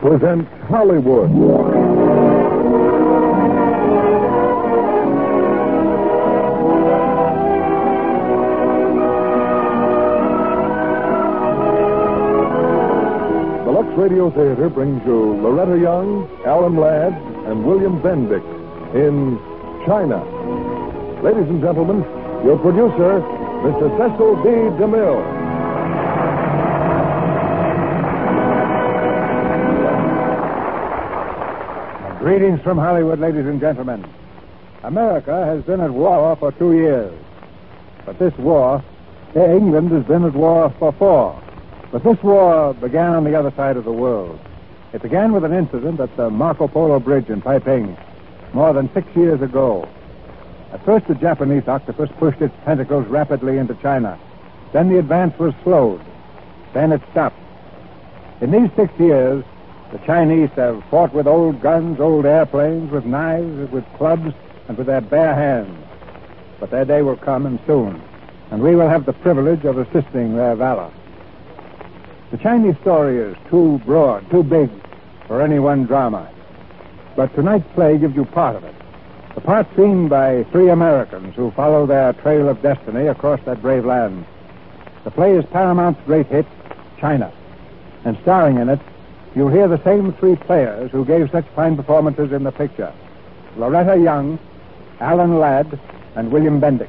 presents Hollywood. The Lux Radio Theater brings you Loretta Young, Alan Ladd, and William Bendix in China. Ladies and gentlemen, your producer, Mr. Cecil B. DeMille. Greetings from Hollywood, ladies and gentlemen. America has been at war for 2 years. But this war, England has been at war for 4. But this war began on the other side of the world. It began with an incident at the Marco Polo Bridge in Taiping more than 6 years ago. At first, the Japanese octopus pushed its tentacles rapidly into China. Then the advance was slowed. Then it stopped. In these 6 years, the Chinese have fought with old guns, old airplanes, with knives, with clubs, and with their bare hands. But their day will come, and soon, and we will have the privilege of assisting their valor. The Chinese story is too broad, too big for any one drama. But tonight's play gives you part of it. The part seen by 3 Americans who follow their trail of destiny across that brave land. The play is Paramount's great hit, China. And starring in it, you'll hear the same 3 players who gave such fine performances in the picture. Loretta Young, Alan Ladd, and William Bendix.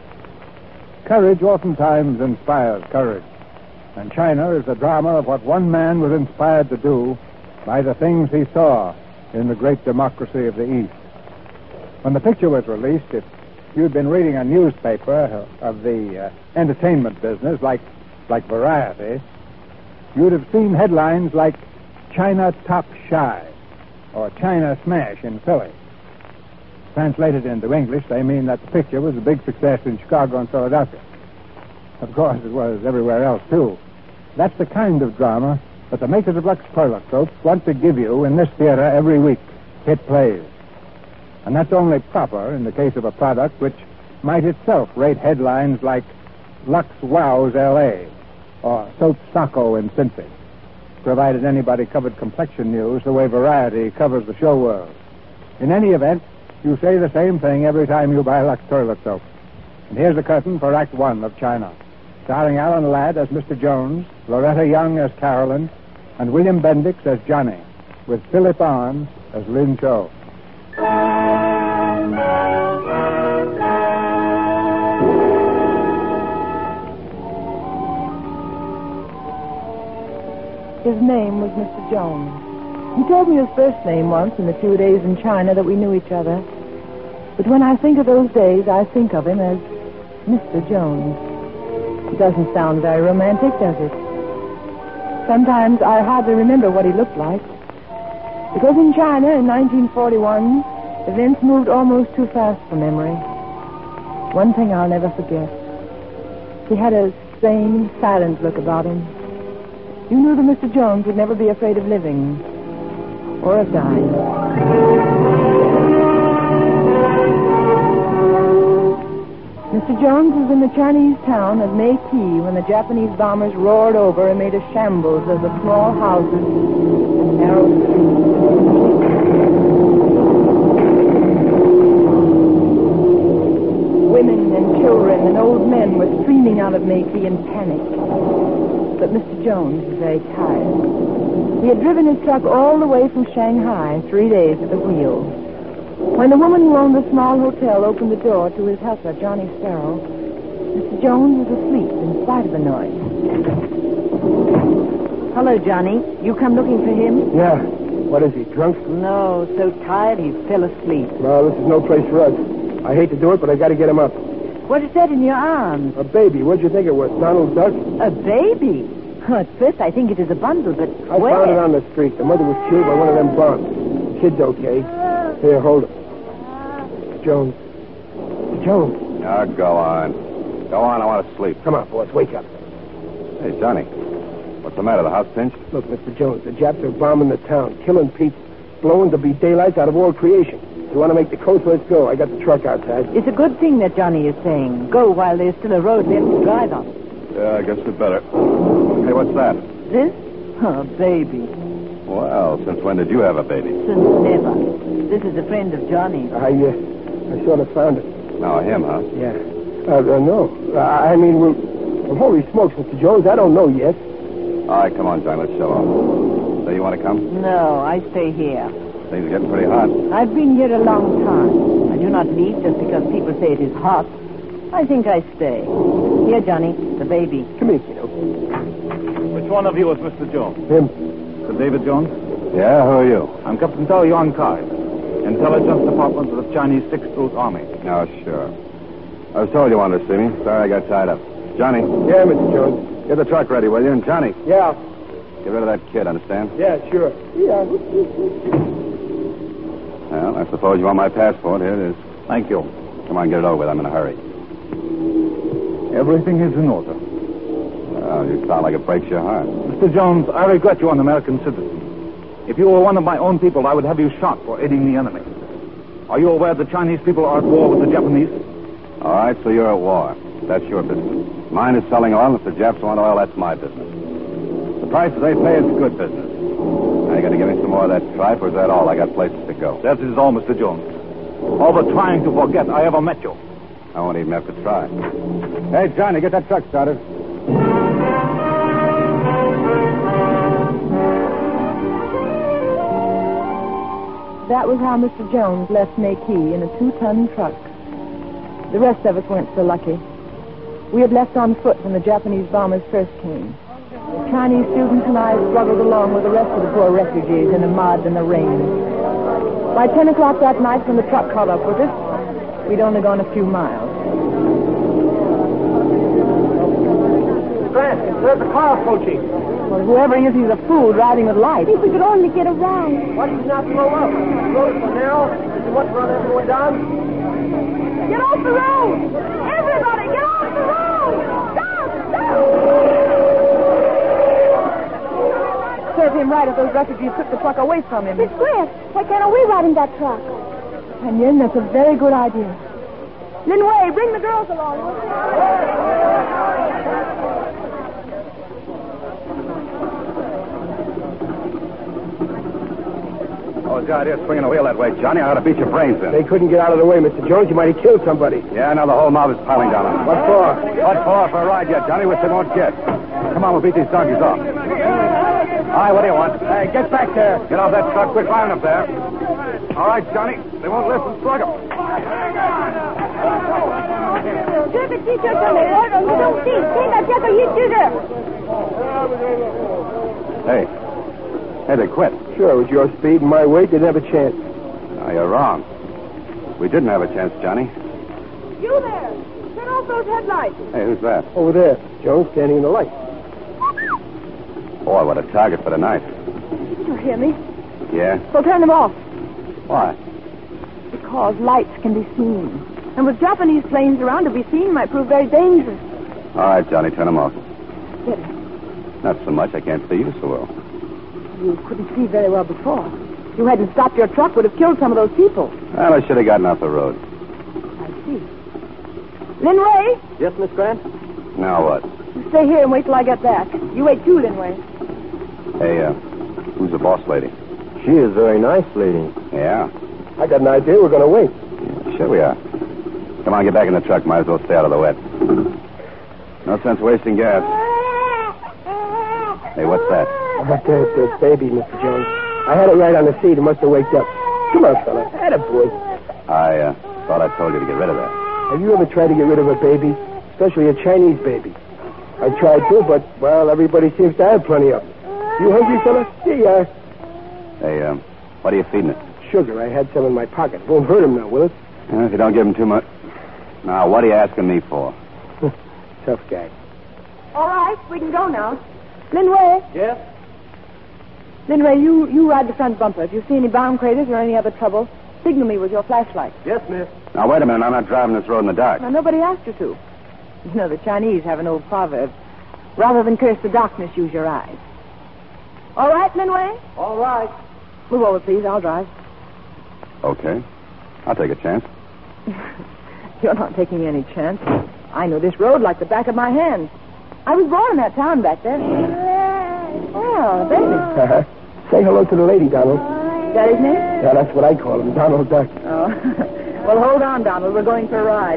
Courage oftentimes inspires courage. And China is the drama of what one man was inspired to do by the things he saw in the great democracy of the East. When the picture was released, if you'd been reading a newspaper of the entertainment business, like Variety, you'd have seen headlines like China Top Shy or China Smash in Philly. Translated into English, they mean that the picture was a big success in Chicago and Philadelphia. Of course, it was everywhere else, too. That's the kind of drama that the makers of Lux Toilet Soap want to give you in this theater every week, hit plays. And that's only proper in the case of a product which might itself rate headlines like Lux Wows L.A. or Soap Sacco in Cincy, provided anybody covered complexion news the way Variety covers the show world. In any event, you say the same thing every time you buy Lux Toilet Soap. And here's the curtain for Act 1 of China, starring Alan Ladd as Mr. Jones, Loretta Young as Carolyn, and William Bendix as Johnny, with Philip Arns as Lin Cho. His name was Mr. Jones. He told me his first name once in the 2 days in China that we knew each other. But when I think of those days, I think of him as Mr. Jones. It doesn't sound very romantic, does it? Sometimes I hardly remember what he looked like. Because in China in 1941, events moved almost too fast for memory. One thing I'll never forget. He had a sane, silent look about him. You knew that Mr. Jones would never be afraid of living or of dying. Mr. Jones was in the Chinese town of Meiki when the Japanese bombers roared over and made a shambles of the small houses and narrow streets. Women and children and old men were streaming out of Meiki in panic. But Mr. Jones was very tired. He had driven his truck all the way from Shanghai, 3 days at the wheel. When the woman who owned the small hotel opened the door to his helper, Johnny Sparrow, Mr. Jones was asleep in spite of the noise. Hello, Johnny. You come looking for him? Yeah. What is he, drunk? No, so tired he fell asleep. No, this is no place for us. I hate to do it, but I got to get him up. What is that in your arms? A baby. What'd you think it was, Donald Duck? A baby? Oh, at first I think it is a bundle, but I found it on the street. The mother was killed by one of them bombs. Kid's okay. Here, hold it. Jones. Jones. Now, go on. Go on, I want to sleep. Come on, boss, wake up. Hey, Johnny. What's the matter? The house pinched? Look, Mr. Jones, the Japs are bombing the town, killing people, blowing to be daylights out of all creation. You want to make the coast, let's go. I got the truck outside. It's a good thing that Johnny is saying. Go while there's still a road left to drive on. Yeah, I guess we better. Hey, what's that? This? Oh, baby. Well, since when did you have a baby? Since never. This is a friend of Johnny's. I sort of found it. No, him, huh? Yeah. No. I mean, well, holy smokes, Mr. Jones, I don't know yet. All right, come on, John. Let's show off. So you want to come? No, I stay here. Things are getting pretty hot. I've been here a long time. I do not leave just because people say it is hot. I think I stay. Here, Johnny, the baby. Come here, kiddo. Which one of you is Mr. Jones? Him. Sir David Jones? Yeah, who are you? I'm Captain Tao Yuan Kai, Intelligence Department of the Chinese 6th Route Army. Oh, sure. I was told you wanted to see me. Sorry I got tied up. Johnny, Yeah, Mr. Jones. get the truck ready, will you? And Johnny, Yeah. get rid of that kid, understand? Yeah, sure. Yeah. Well, I suppose you want my passport. Here it is. Thank you. Come on, get it over with. I'm in a hurry. Everything is in order. Well, you sound like it breaks your heart. Mr. Jones, I regret you are an American citizen. If you were one of my own people, I would have you shot for aiding the enemy. Are you aware the Chinese people are at war with the Japanese? All right, so you're at war. That's your business. Mine is selling oil. If the Japs want oil, that's my business. The prices they pay is good business. Now, you going to give me some more of that tripe, or is that all? I got places to go. That is all, Mr. Jones. All the trying to forget I ever met you. I won't even have to try. Hey, Johnny, get that truck started. That was how Mr. Jones left Nakey in a 2-ton truck. The rest of us weren't so lucky. We had left on foot when the Japanese bombers first came. The Chinese students and I struggled along with the rest of the poor refugees in the mud and the rain. By 10 o'clock that night, when the truck caught up with us, we'd only gone a few miles. Grant, where's the car approaching? Well, whoever he is, he's a fool driving with lights. If we could only get a ride. Why did you not slow up? The road is so narrow. Did you want to run everyone down? Get off the road! Everybody, get off the road! Stop! Serve him right if those refugees took the truck away from him. Miss Grant, why can't we ride in that truck? And Yin, that's a very good idea. Lin Wei, bring the girls along. will you? Oh, God, you're swinging a wheel that way, Johnny. I ought to beat your brains in. They couldn't get out of the way, Mr. Jones. You might have killed somebody. Yeah, now the whole mob is piling down on us. What for? What for? For a ride yet, Johnny, which they won't get. Come on, we'll beat these donkeys off. All right, what do you want? Hey, get back there. Get off that truck. Quit climbing up there. All right, Johnny. They won't listen. Slug them. Hey. Hey, they quit. Sure, with your speed and my weight, they'd have a chance. No, you're wrong. We didn't have a chance, Johnny. You there! Turn off those headlights. Hey, who's that? Over there. Jones standing in the light. Boy, what a target for the night. You hear me? Yeah? So turn them off. Why? Because lights can be seen. And with Japanese planes around, to be seen might prove very dangerous. All right, Johnny, turn them off. Better. Not so much. I can't see you so well. You couldn't see very well before. If you hadn't stopped your truck, would have killed some of those people. Well, I should have gotten off the road. I see. Lin Wei, Yes, Miss Grant? Now what? you stay here and wait till I get back. You wait too, Lin Wei. Hey, who's the boss lady? She is a very nice lady. Yeah. I got an idea. We're going to wait. Sure we are. Come on, get back in the truck. Might as well stay out of the wet. No sense wasting gas. Hey, what's that? That baby, Mr. Jones. I had it right on the seat. It must have waked up. Come on, fella. Attaboy. I thought I told you to get rid of that. Have you ever tried to get rid of a baby? Especially a Chinese baby. I tried to, but, well, everybody seems to have plenty of them. You hungry, fella? Here you are. Hey, what are you feeding it? Sugar. I had some in my pocket. Won't hurt him now, will it? If you don't give him too much. Now, what are you asking me for? Tough guy. All right, we can go now. Lin Wei. Yes? Lin Wei, you ride the front bumper. If you see any bomb craters or any other trouble, signal me with your flashlight. Yes, miss. Now, wait a minute. I'm not driving this road in the dark. Now, nobody asked you to. You know, the Chinese have an old proverb. Rather than curse the darkness, use your eyes. All right, Lin Wei? All right. Move over, please. I'll drive. Okay. I'll take a chance. You're not taking any chance. I know this road like the back of my hand. I was born in that town back there. Oh, baby. Say hello to the lady, Donald. Is that his name? Yeah, that's what I call him, Donald Duck. Oh. Well, hold on, Donald. We're going for a ride.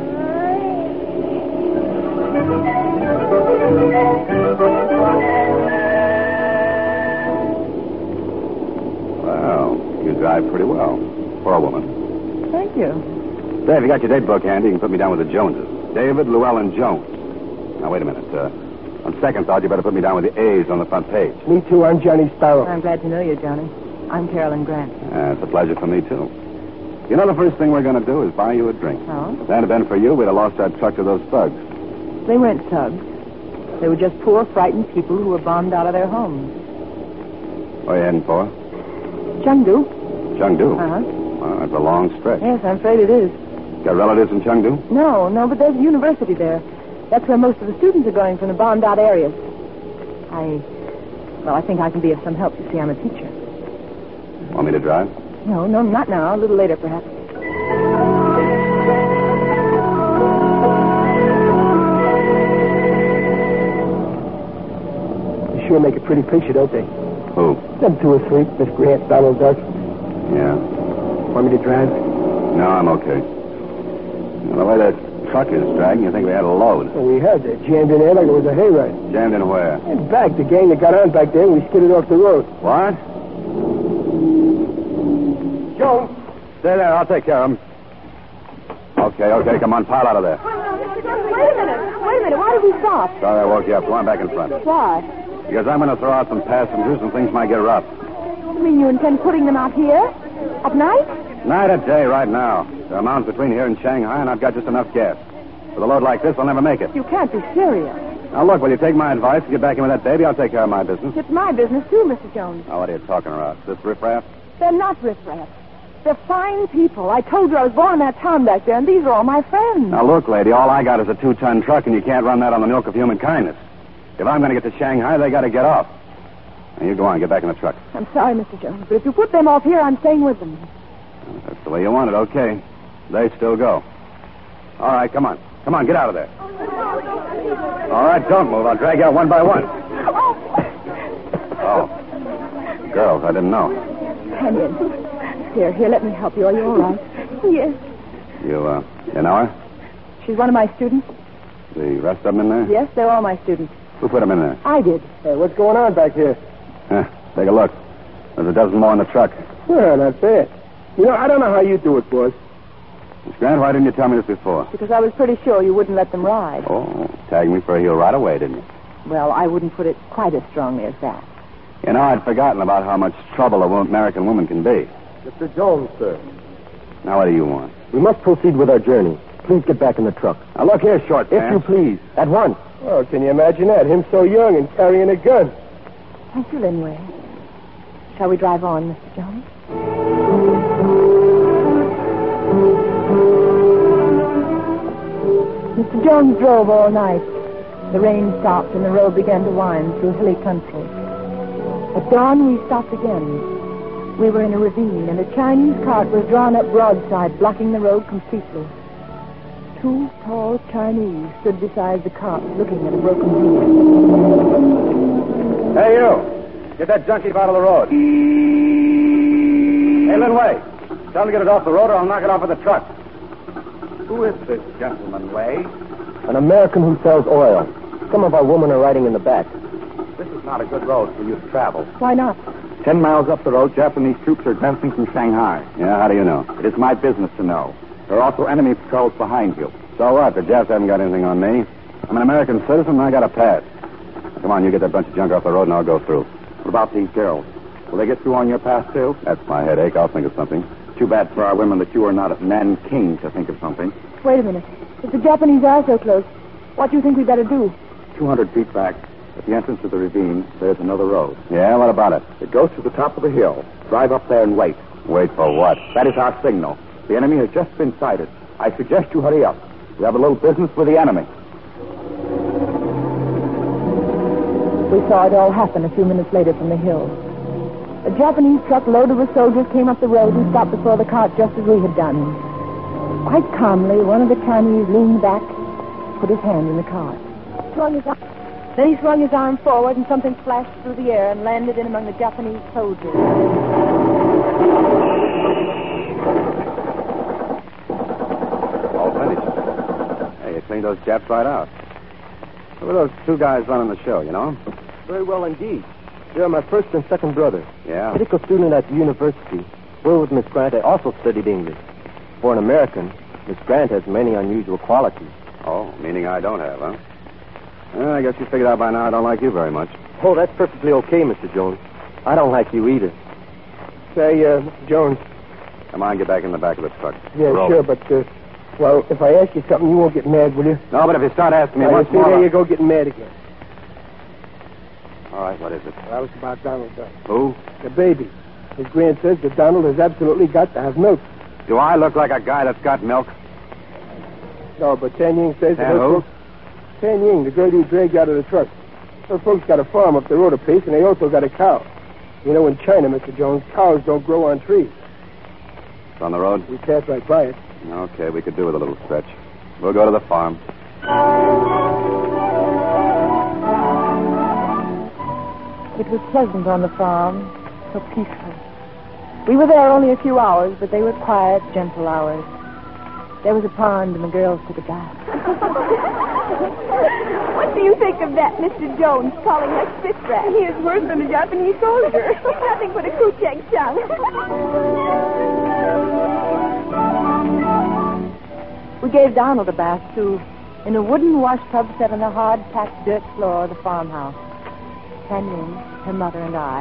Well, you drive pretty well for a woman. Thank you. Say, if you got your date book handy, you can put me down with the Joneses. David Llewellyn Jones. Now, wait a minute. On second thought, you better put me down with the A's on the front page. Me too, I'm Johnny Sparrow. I'm glad to know you, Johnny. I'm Carolyn Grant. It's a pleasure for me, too. You know, the first thing we're going to do is buy you a drink. Oh? If it hadn't been for you, we'd have lost that truck to those thugs. They weren't thugs. They were just poor, frightened people who were bombed out of their homes. What are you heading for? Chengdu. Chengdu? Uh-huh. Well, that's a long stretch. Yes, I'm afraid it is. Got relatives in Chengdu? No, but there's a university there. That's where most of the students are going from the bombed-out areas. I think I can be of some help. You see, I'm a teacher. Want me to drive? No, not now. A little later, perhaps. They sure make a pretty picture, don't they? Who? Them two or three, Miss Grant, Donald Duck. Yeah. Want me to drive? No, I'm okay. The way that truck is dragging, you think we had a load. Well, we had. They jammed in there like it was a hayride. Jammed in where? In back, the gang that got on back there, we skidded off the road. What? Jones! Stay there. I'll take care of him. Okay. Come on. Pile out of there. Wait a minute. Why did we stop? Sorry I woke you up. Go on back in front. Why? Because I'm going to throw out some passengers and things might get rough. You mean you intend putting them out here? At night? Night or day right now. There are mountains between here and Shanghai, and I've got just enough gas. With a load like this, I'll never make it. You can't be serious. Now, look, will you take my advice and get back in with that baby? I'll take care of my business. It's my business, too, Mr. Jones. Now, what are you talking about? This riffraff? They're not riffraff. They're fine people. I told you I was born in that town back there, and these are all my friends. Now, look, lady, all I got is a 2-ton truck, and you can't run that on the milk of human kindness. If I'm going to get to Shanghai, they got to get off. Now, you go on. Get back in the truck. I'm sorry, Mr. Jones, but if you put them off here, I'm staying with them. That's the way you want it. Okay. They still go. All right, come on. Come on, get out of there. All right, don't move. I'll drag you out one by one. Oh. Girls, I didn't know. Come in. Here, let me help you. Are you all right? Yes. You know her? She's one of my students. The rest of them in there? Yes, they're all my students. Who put them in there? I did. Hey, what's going on back here? Take a look. There's a dozen more in the truck. Well, not bad. You know, I don't know how you do it, boss. Miss Grant, why didn't you tell me this before? Because I was pretty sure you wouldn't let them ride. Oh, tagged me for a heel right away, didn't you? Well, I wouldn't put it quite as strongly as that. You know, I'd forgotten about how much trouble an American woman can be. Mr. Jones, sir. Now, what do you want? We must proceed with our journey. Please get back in the truck. Now, look here, short If you pants. please. At once. Oh, can you imagine that? Him so young and carrying a gun. Thank you, Linway. Shall we drive on, Mr. Jones? Mr. Jones drove all night. The rain stopped and the road began to wind through hilly country. At dawn, we stopped again. We were in a ravine, and a Chinese cart was drawn up broadside, blocking the road completely. 2 tall Chinese stood beside the cart, looking at a broken wheel. Hey, you. Get that junkie out of the road. Hey, Lin Wei. Tell him to get it off the road or I'll knock it off of the truck. Who is this gentleman, Wei? An American who sells oil. Some of our women are riding in the back. This is not a good road for you to travel. Why not? 10 miles up the road, Japanese troops are advancing from Shanghai. Yeah, how do you know? It is my business to know. There are also enemy patrols behind you. So what? The Japs haven't got anything on me. I'm an American citizen and I got a pass. Come on, you get that bunch of junk off the road and I'll go through. What about these girls? Will they get through on your pass, too? That's my headache. I'll think of something. Too bad for our women that you are not at Nanking to think of something. Wait a minute. If the Japanese are so close, what do you think we'd better do? 200 feet back, at the entrance of the ravine, there's another road. Yeah, what about it? It goes to the top of the hill. Drive up there and wait. Wait for what? That is our signal. The enemy has just been sighted. I suggest you hurry up. We have a little business with the enemy. We saw it all happen a few minutes later from the hill. A Japanese truck loaded with soldiers came up the road and stopped before the cart just as we had done. Quite calmly, one of the Chinese leaned back, put his hand in the cart. Then he swung his arm forward, and something flashed through the air and landed in among the Japanese soldiers. All finished. Hey, you cleaned those Japs right out. Who were those two guys running the show, you know? Very well indeed. They're my first and second brother. Yeah. Medical student at the university. Where with Miss Grant, I also studied English. For an American, Miss Grant has many unusual qualities. Oh, meaning I don't have, huh? Well, I guess you figured out by now I don't like you very much. Oh, that's perfectly okay, Mr. Jones. I don't like you either. Say, Mr. Jones. Come on, get back in the back of the truck. Yeah, Roll. sure, but, well, if I ask you something, you won't get mad, will you? No, but if you start asking me Now, once you see, more... there you go, getting mad again. All right, what is it? Well, it's about Donald Duck. Who? The baby. His Grant says that Donald has absolutely got to have milk. Do I look like a guy that's got milk? No, but Tan Ying says that Tan who? Tan Ying, the girl you dragged out of the truck. Her folks got a farm up the road a piece, and they also got a cow. You know, in China, Mr. Jones, cows don't grow on trees. It's on the road? We passed right by it. Okay, we could do with a little stretch. We'll go to the farm. It was pleasant on the farm, so peaceful. We were there only a few hours, but they were quiet, gentle hours. There was a pond, and the girls took a bath. What do you think of that, Mr. Jones, calling us fish rat? He is worse than a Japanese soldier. Nothing but a kuchek chung. We gave Donald a bath, too, in a wooden wash tub set on the hard-packed dirt floor of the farmhouse. Tan Ying, her mother, and I.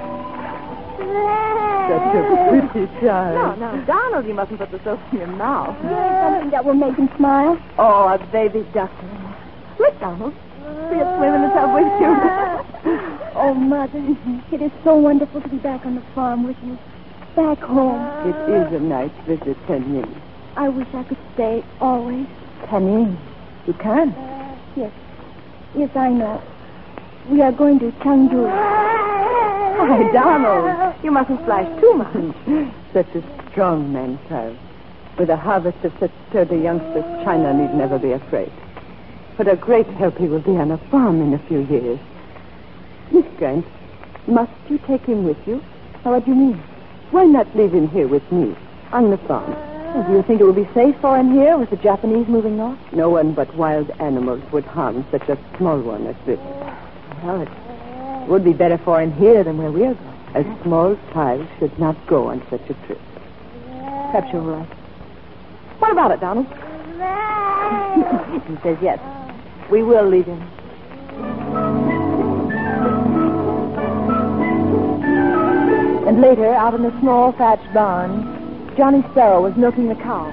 Such a pretty child. No. Donald, you mustn't put the soap in your mouth. Something that will make him smile. Oh, a baby duckling. Look, Donald. We'll swim in the tub with you. Oh, Mother, it is so wonderful to be back on the farm with you. Back home. It is a nice visit, Tan Ying. I wish I could stay always. Tan Ying, you can. Yes. Yes, I know. We are going to Chengdu. Why, Donald, you mustn't splash too much. Such a strong man, child. With a harvest of such sturdy youngsters, China need never be afraid. What a great help he will be on a farm in a few years. Miss Grant, must you take him with you? Now, what do you mean? Why not leave him here with me, on the farm? Well, do you think it will be safe for him here with the Japanese moving north? No one but wild animals would harm such a small one as this. Well, it would be better for him here than where we're going. A small child should not go on such a trip. Perhaps you're right. What about it, Donald? He says yes. We will leave him. And later, out in the small thatched barn, Johnny Sparrow was milking the cow.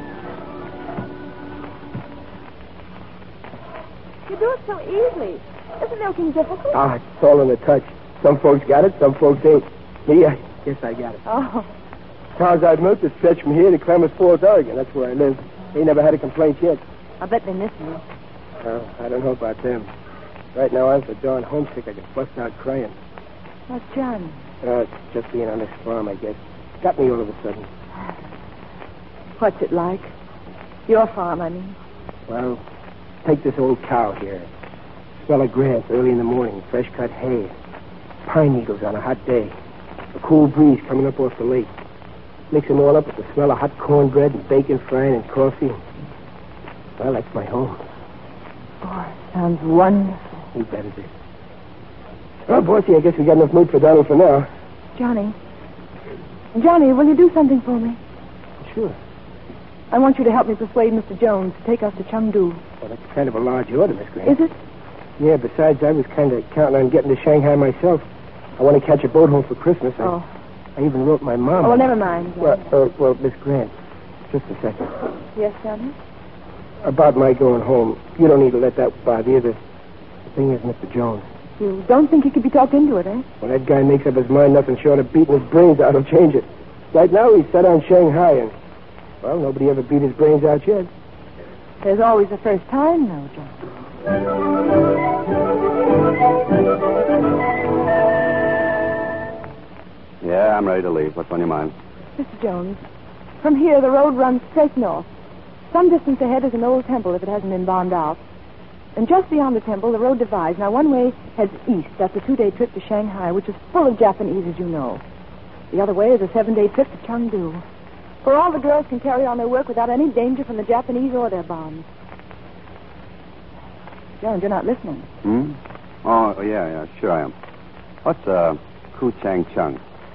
You do it so easily. Isn't milking difficult? Ah, it's all in the touch. Some folks got it, some folks ain't. Me, I guess I got it. Oh. Cows I've milked that stretch from here to Klamath Falls, Oregon. That's where I live. They never had a complaint yet. I bet they miss me. Oh, I don't know about them. Right now, I'm so darn homesick I could bust out crying. What's John? It's just being on this farm, I guess. Got me all of a sudden. What's it like? Your farm, I mean. Well, take this old cow here. Smell of grass early in the morning, fresh cut hay. Pine needles on a hot day. A cool breeze coming up off the lake. Mix them all up with the smell of hot cornbread and bacon frying and coffee. Well, that's my home. Boy, sounds wonderful. You bet it is. Well, Bossy, I guess we got enough meat for Donald for now. Johnny, will you do something for me? Sure. I want you to help me persuade Mr. Jones to take us to Chengdu. Well, that's kind of a large order, Miss Grant. Is it? Yeah, besides, I was kind of counting on getting to Shanghai myself. I want to catch a boat home for Christmas. Oh. I even wrote my mom. Oh, well, never mind. Johnny. Well, Miss Grant, just a second. Yes, Johnny? About my going home, you don't need to let that bother you. The thing is, Mr. Jones. You don't think you could be talked into it, eh? When that guy makes up his mind, nothing short of beating his brains out will change it. Right now, he's set on Shanghai, and, well, nobody ever beat his brains out yet. There's always a first time, though, Johnny. Yeah, I'm ready to leave. What's on your mind? Mr. Jones, from here, the road runs straight north. Some distance ahead is an old temple if it hasn't been bombed out. And just beyond the temple, the road divides. Now, one way heads east. That's a 2-day trip to Shanghai, which is full of Japanese, as you know. The other way is a 7-day trip to Chengdu. For all the girls can carry on their work without any danger from the Japanese or their bombs. Jones, you're not listening. Oh, yeah, sure I am. What's Ku Chang Chung?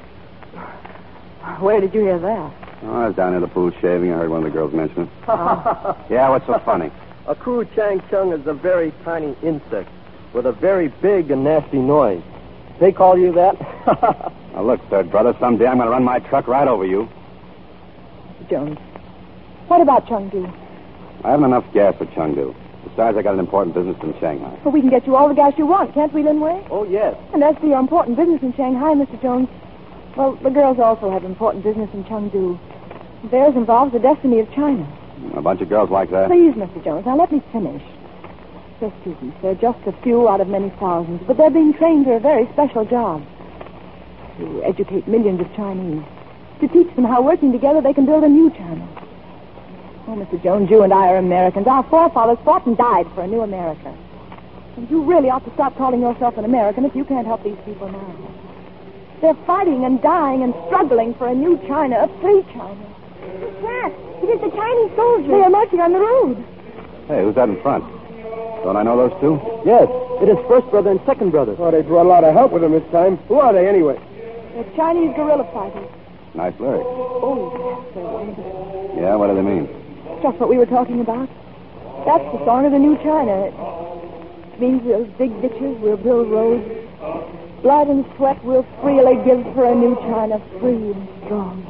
Where did you hear that? Oh, I was down near the pool shaving. I heard one of the girls mention it. Yeah, what's so funny? A Ku Chang Chung is a very tiny insect with a very big and nasty noise. They call you that? Now, look, third brother, someday I'm going to run my truck right over you. Jones, what about Chengdu? I haven't enough gas for Chengdu. Besides, I got an important business in Shanghai. Well, we can get you all the gas you want, can't we, Lin Wei? Oh, yes. And as for your important business in Shanghai, Mr. Jones, well, the girls also have important business in Chengdu. Theirs involves the destiny of China. A bunch of girls like that? Please, Mr. Jones, now let me finish. They're students. They're just a few out of many thousands, but they're being trained for a very special job. To educate millions of Chinese. To teach them how, working together, they can build a new China. Oh, Mr. Jones, you and I are Americans. Our forefathers fought and died for a new America. And you really ought to stop calling yourself an American if you can't help these people now. They're fighting and dying and struggling for a new China, a free China. Pat, it is the Chinese soldiers. They are marching on the road. Hey, who's that in front? Don't I know those two? Yes, it is first brother and second brother. Oh, they brought a lot of help with them this time. Who are they, anyway? They're Chinese guerrilla fighters. Nice lyrics. Oh, they're wonderful. Yeah, what do they mean? Just what we were talking about. That's the song of the new China. It means we'll dig ditches, we'll build roads. Blood and sweat we'll freely give for a new China, free and strong.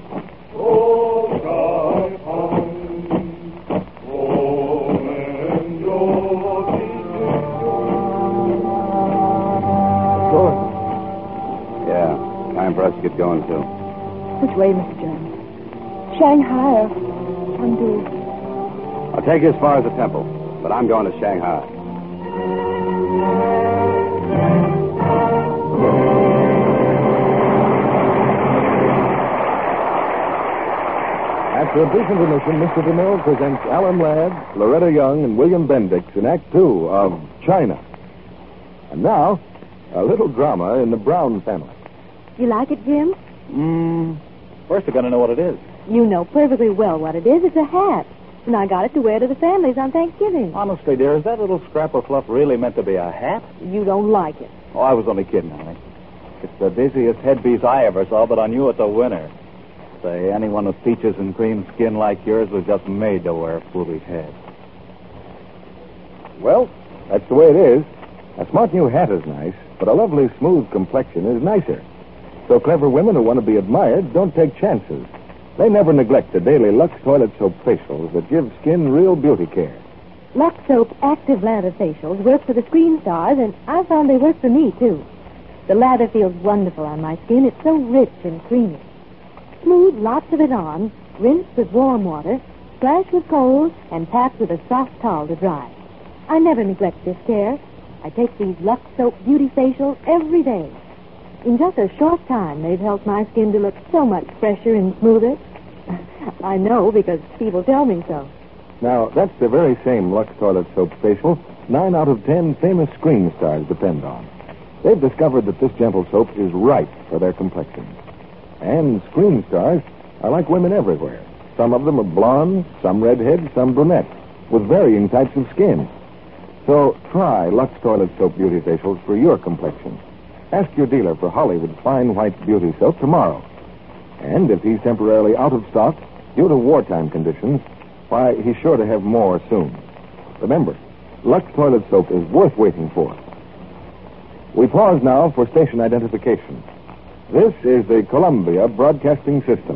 Yeah, time for us to get going, too. Which way, Mr. Jones? Shanghai or Chengdu? I'll take you as far as the temple, but I'm going to Shanghai. After a brief intermission, Mr. DeMille presents Alan Ladd, Loretta Young, and William Bendix in Act Two of China. And now, a little drama in the Brown family. You like it, Jim? First, you're going to know what it is. You know perfectly well what it is. It's a hat. And I got it to wear to the families on Thanksgiving. Honestly, dear, is that little scrap of fluff really meant to be a hat? You don't like it. Oh, I was only kidding, honey. It's the dizziest headpiece I ever saw, but on you it's a winner. Say, anyone with peaches and cream skin like yours was just made to wear a foolish head. Well, that's the way it is. A smart new hat is nice, but a lovely smooth complexion is nicer. So clever women who want to be admired don't take chances. They never neglect the daily Lux Toilet Soap facials that give skin real beauty care. Lux Soap Active Lather Facials work for the screen stars, and I found they work for me, too. The lather feels wonderful on my skin. It's so rich and creamy. Smooth lots of it on, rinse with warm water, splash with cold, and pat with a soft towel to dry. I never neglect this care. I take these Lux Soap Beauty Facials every day. In just a short time, they've helped my skin to look so much fresher and smoother. I know because people tell me so. Now, that's the very same Lux Toilet Soap facial 9 out of 10 famous screen stars depend on. They've discovered that this gentle soap is right for their complexions. And screen stars are like women everywhere. Some of them are blonde, some redhead, some brunette, with varying types of skin. So try Lux Toilet Soap Beauty Facials for your complexion. Ask your dealer for Hollywood Fine White Beauty Soap tomorrow. And if he's temporarily out of stock due to wartime conditions, why, he's sure to have more soon. Remember, Lux Toilet Soap is worth waiting for. We pause now for station identification. This is the Columbia Broadcasting System.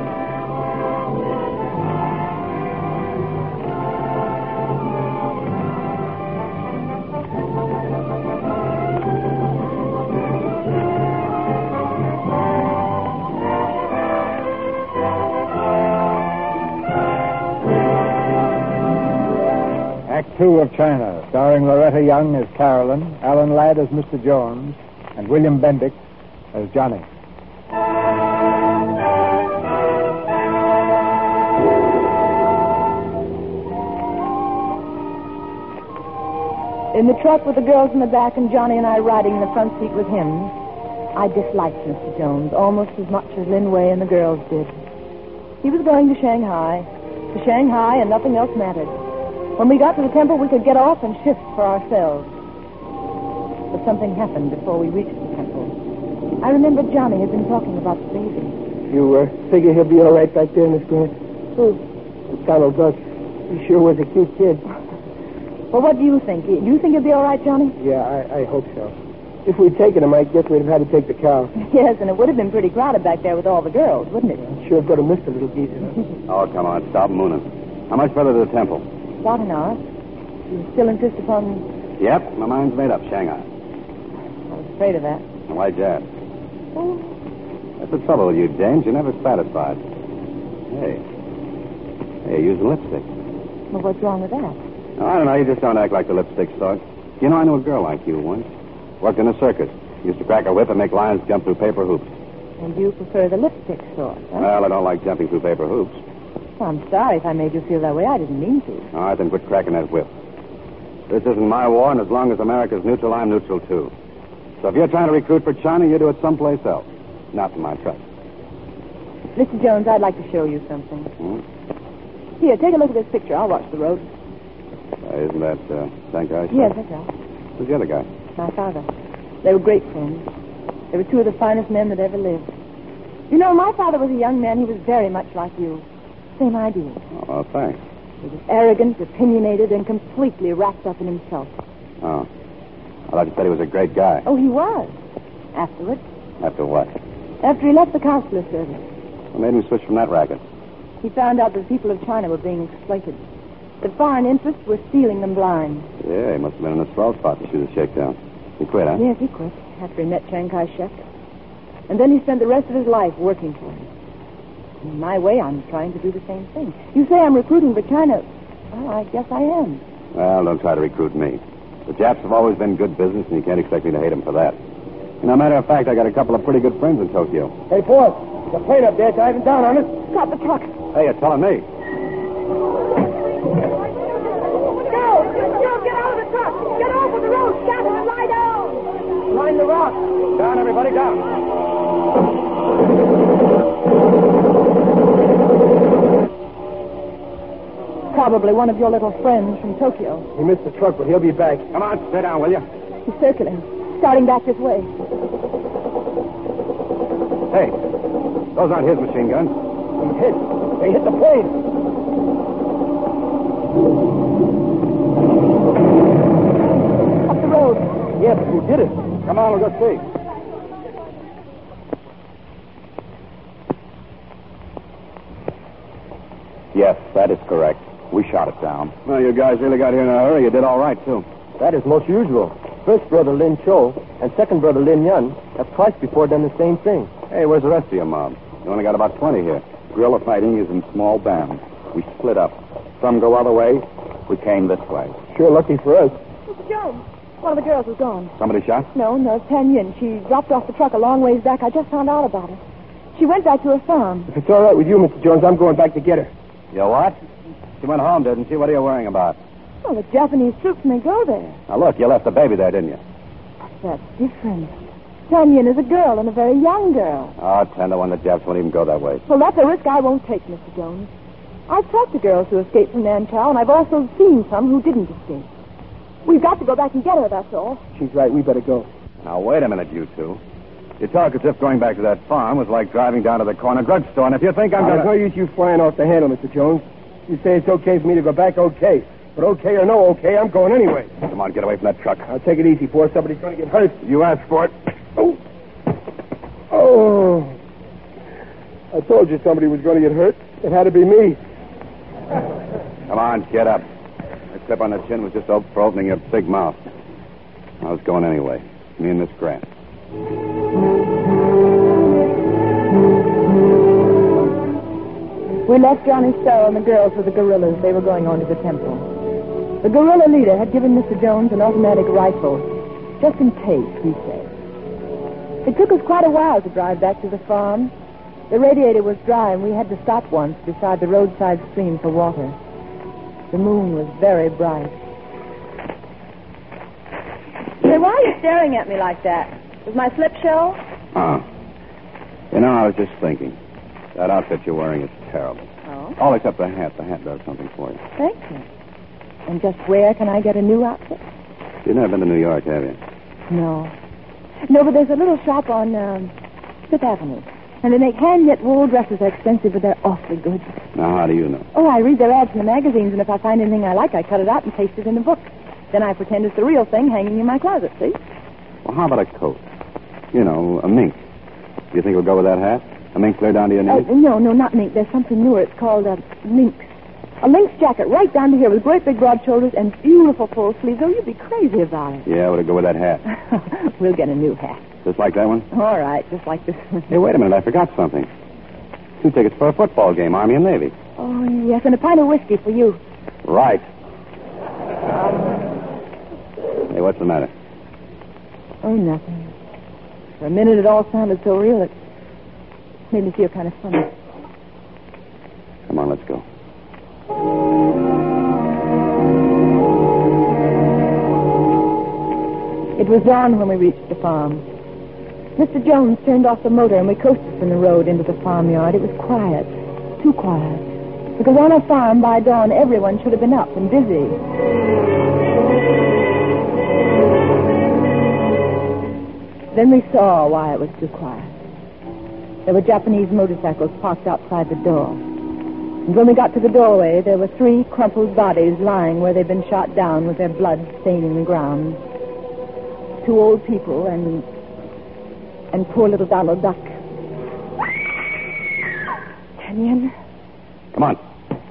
Act Two of China, starring Loretta Young as Carolyn, Alan Ladd as Mr. Jones, and William Bendix as Johnny. In the truck with the girls in the back and Johnny and I riding in the front seat with him, I disliked Mr. Jones almost as much as Lin Wei and the girls did. He was going to Shanghai, and nothing else mattered. When we got to the temple, we could get off and shift for ourselves. But something happened before we reached the temple. I remember Johnny had been talking about the baby. You figure he'll be all right back there, Miss Grant? Who? Donald Duck. He sure was a cute kid. Well, what do you think? Do you think he'll be all right, Johnny? Yeah, I hope so. If we'd taken him, I guess we'd have had to take the cow. Yes, and it would have been pretty crowded back there with all the girls, wouldn't it? Sure could have missed a little geezer. Oh, come on. Stop mooning. How much further to the temple? About an hour. You still insist upon... Yep, my mind's made up. Shanghai. I was afraid of that. Why, Jazz? Oh. That's the trouble with you, James. You're never satisfied. Hey, you're using lipstick. Well, what's wrong with that? Oh, I don't know. You just don't act like the lipstick sort. You know, I knew a girl like you once. Worked in a circus. Used to crack a whip and make lions jump through paper hoops. And you prefer the lipstick sort, huh? Well, I don't like jumping through paper hoops. Well, I'm sorry if I made you feel that way. I didn't mean to. All right, then quit cracking that whip. This isn't my war, and as long as America's neutral, I'm neutral, too. So if you're trying to recruit for China, you do it someplace else. Not in my trust. Mr. Jones, I'd like to show you something. Here, take a look at this picture. I'll watch the road. Isn't that Shanghai? Yes, that's right. Who's the other guy? My father. They were great friends. They were two of the finest men that ever lived. You know, my father was a young man. He was very much like you. Same idea. Oh, thanks. He was arrogant, opinionated, and completely wrapped up in himself. Oh. I thought you said he was a great guy. Oh, he was. Afterwards. After what? After he left the consular service. What made him switch from that racket? He found out that the people of China were being exploited. That foreign interests were stealing them blind. Yeah, he must have been in a swell spot to shoot a shakedown. He quit, huh? Yes, he quit after he met Chiang Kai-shek. And then he spent the rest of his life working for him. In my way, I'm trying to do the same thing. You say I'm recruiting for China. Well, I guess I am. Well, don't try to recruit me. The Japs have always been good business, and you can't expect me to hate them for that. You know, matter of fact, I got a couple of pretty good friends in Tokyo. Hey, boss, the plane up there diving down on us. Stop the truck. Hey, you're telling me. Get out of the truck. Get over the road. Stop and lie down. Line the rock. Down, everybody, down. Probably one of your little friends from Tokyo. He missed the truck, but he'll be back. Come on, sit down, will you? He's circling, starting back this way. Hey, those aren't his machine guns. He's hit. They hit the plane. Up the road. Yeah, but who did it? Come on, we'll go see. Yes, that is correct. We shot it down. Well, you guys really got here in a hurry. You did all right, too. That is most usual. First brother Lin Cho and second brother Lin Yun have twice before done the same thing. Hey, where's the rest of your mob? You only got about 20 here. Guerrilla fighting is in small bands. We split up. Some go other way. We came this way. Sure lucky for us. Mr. Jones, one of the girls was gone. Somebody shot? No, Tan Yin. She dropped off the truck a long ways back. I just found out about her. She went back to her farm. If it's all right with you, Mr. Jones, I'm going back to get her. You what? She went home, didn't she? What are you worrying about? Well, the Japanese troops may go there. Now, look, you left the baby there, didn't you? That's different. Tan Yin is a girl, and a very young girl. Oh, 10 to 1, the Japs won't even go that way. Well, that's a risk I won't take, Mr. Jones. I've talked to girls who escaped from Nanchow, and I've also seen some who didn't escape. We've got to go back and get her, that's all. She's right. We better go. Now, wait a minute, you two. You talk as if going back to that farm was like driving down to the corner drugstore, and if you think I'm There's going no to... use you flying off the handle, Mr. Jones. You say it's okay for me to go back, okay. But okay or no okay, I'm going anyway. Come on, get away from that truck. I'll take it easy, boy. Somebody's going to get hurt. You asked for it. Oh. I told you somebody was going to get hurt. It had to be me. Come on, get up. That clip on the chin was just for opening your big mouth. I was going anyway. Me and Miss Grant. We left Johnny Stowe and the girls with the guerrillas. They were going on to the temple. The guerrilla leader had given Mr. Jones an automatic rifle, just in case, he said. It took us quite a while to drive back to the farm. The radiator was dry, and we had to stop once beside the roadside stream for water. The moon was very bright. Say, why are you staring at me like that? Does my slip show? Oh. You know, I was just thinking. That outfit you're wearing is terrible. Oh? All except the hat. The hat does something for you. Thank you. And just where can I get a new outfit? You've never been to New York, have you? No. No, but there's a little shop on Fifth Avenue. And they make hand-knit wool dresses. They're expensive, but they're awfully good. Now, how do you know? Oh, I read their ads in the magazines, and if I find anything I like, I cut it out and paste it in a book. Then I pretend it's the real thing hanging in my closet, see? Well, how about a coat? You know, a mink. Do you think it would go with that hat? A mink clear down to your knees? No, not mink. There's something newer. It's called lynx. A lynx jacket right down to here with great big broad shoulders and beautiful full sleeves. Oh, you'd be crazy about it. Yeah, would it go with that hat? We'll get a new hat. Just like that one? All right, just like this one. Hey, wait a minute. I forgot something. 2 tickets for a football game, Army and Navy. Oh, yes, and a pint of whiskey for you. Right. Hey, what's the matter? Oh, nothing. For a minute, it all sounded so real, it made me feel kind of funny. Come on, let's go. It was dawn when we reached the farm. Mr. Jones turned off the motor and we coasted from the road into the farmyard. It was quiet, too quiet. Because on a farm by dawn, everyone should have been up and busy. Then we saw why it was too quiet. There were Japanese motorcycles parked outside the door. And when we got to the doorway, there were 3 crumpled bodies lying where they'd been shot down with their blood staining the ground. 2 old people and poor little Donald Duck. Kenyon? Come on.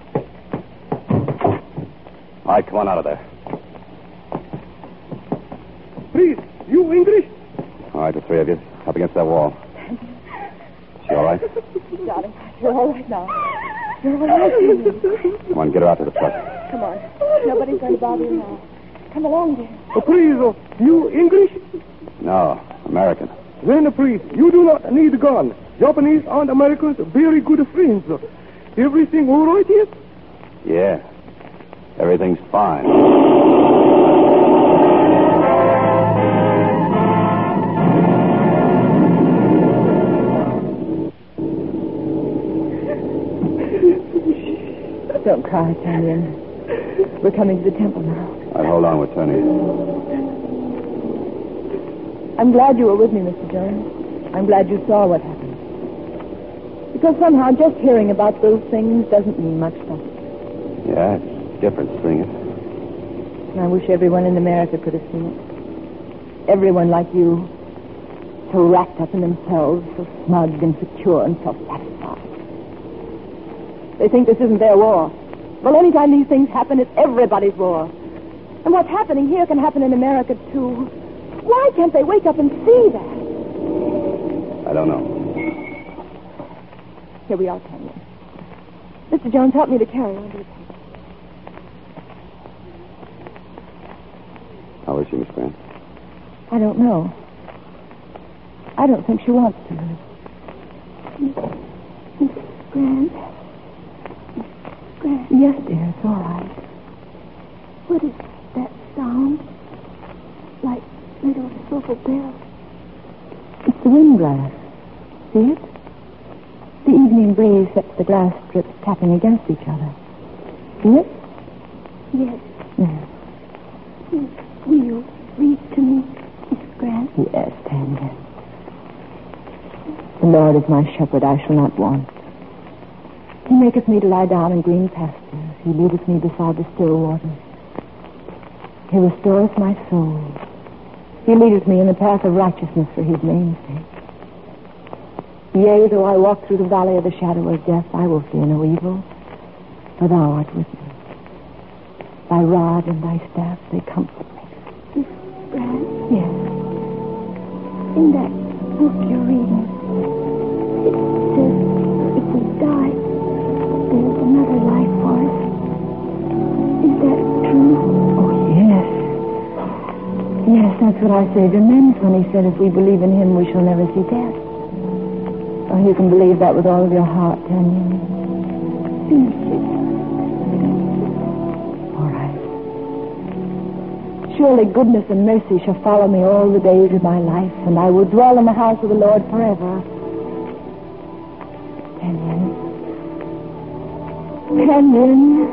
All right, come on out of there. Please, you English? All right, the 3 of you. Up against that wall. You all right? Darling, you're all right now. You're all right, Kenyon. Come on, get her out to the truck. Come on. Nobody's going to bother you now. Come along, dear. Oh, please, you English? No, American. Then, please, you do not need gun. Japanese and Americans very good friends. Everything all right here? Yeah. Everything's fine. Don't cry, Kenyon. We're coming to the temple now. All right, hold on, we're turning. I'm glad you were with me, Mr. Jones. I'm glad you saw what happened. Because somehow just hearing about those things doesn't mean much, does it? Yeah, it's different seeing it. And I wish everyone in America could have seen it. Everyone like you. So wrapped up in themselves, so smug and secure and self-satisfied. They think this isn't their war. Well, anytime these things happen, it's everybody's war. And what's happening here can happen in America, too. Why can't they wake up and see that? I don't know. Here we are, Kenyon. Mr. Jones, help me to carry on to the temple. How is she, Miss Grant? I don't know. I don't think she wants to live. Miss Grant? Grant? Yes, dear, it's all right. What is that sound? Like little silver bells. It's the wind glass. See it? The evening breeze sets the glass strips tapping against each other. See it? Yes. Yes. Will you read to me, Miss Grant? Yes, Tanya. The Lord is my shepherd, I shall not want. He maketh me to lie down in green pastures. He leadeth me beside the still waters. He restoreth my soul. He leadeth me in the path of righteousness for his name's sake. Yea, though I walk through the valley of the shadow of death, I will fear no evil, for thou art with me. Thy rod and thy staff, they comfort me. Miss Grant? Yes. In that book you're reading, it says if we die, there's another life for us. Is that true? Oh, yes. Yes, that's what our Savior meant when he said if we believe in him, we shall never see death. Oh, you can believe that with all of your heart, Tanya. Finish it. All right. Surely goodness and mercy shall follow me all the days of my life, and I will dwell in the house of the Lord forever. Kenyon. Kenyon.